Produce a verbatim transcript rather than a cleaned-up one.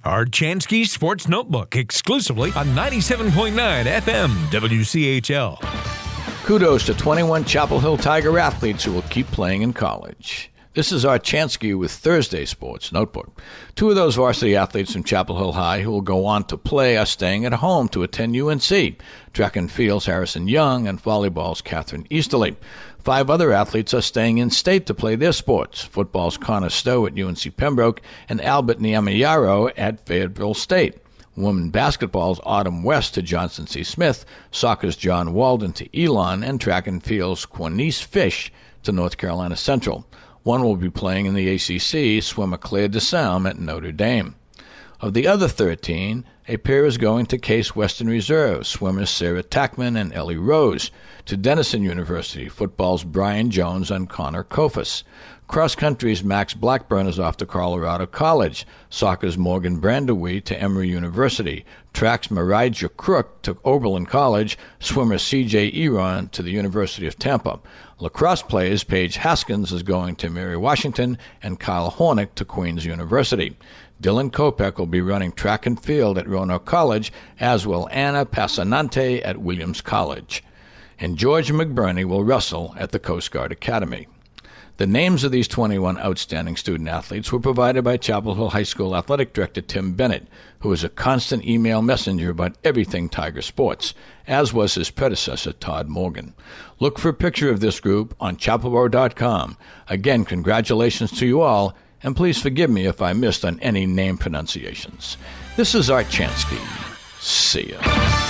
Art Chansky Sports Notebook, exclusively on ninety-seven point nine F M W C H L. Kudos to twenty-one Chapel Hill Tiger athletes who will keep playing in college. This is Art Chansky with Thursday Sports Notebook. Two of those varsity athletes from Chapel Hill High who will go on to play are staying at home to attend U N C. Track and field's Harrison Young and volleyball's Catherine Easterly. Five other athletes are staying in state to play their sports. Football's Connor Stowe at U N C Pembroke and Albert Niamiyaro at Fayetteville State. Women basketball's Autumn West to Johnson C. Smith, soccer's John Walden to Elon, and track and field's Quanice Fish to North Carolina Central. One will be playing in the A C C, swimmer Claire DeSalm at Notre Dame. Of the other thirteen, a pair is going to Case Western Reserve, swimmers Sarah Tackman and Ellie Rose. To Denison University, football's Brian Jones and Connor Kofus. Cross country's Max Blackburn is off to Colorado College. Soccer's Morgan Brandewie to Emory University. Track's Marija Crook to Oberlin College. Swimmer C J Eron to the University of Tampa. Lacrosse players Paige Haskins is going to Mary Washington and Kyle Hornick to Queen's University. Dylan Kopech will be running track and field at Roanoke College, as will Anna Passanante at Williams College. And George McBurney will wrestle at the Coast Guard Academy. The names of these twenty-one outstanding student-athletes were provided by Chapel Hill High School Athletic Director Tim Bennett, who is a constant email messenger about everything Tiger sports, as was his predecessor, Todd Morgan. Look for a picture of this group on chapel boro dot com. Again, congratulations to you all, and please forgive me if I missed on any name pronunciations. This is Art Chansky. See ya.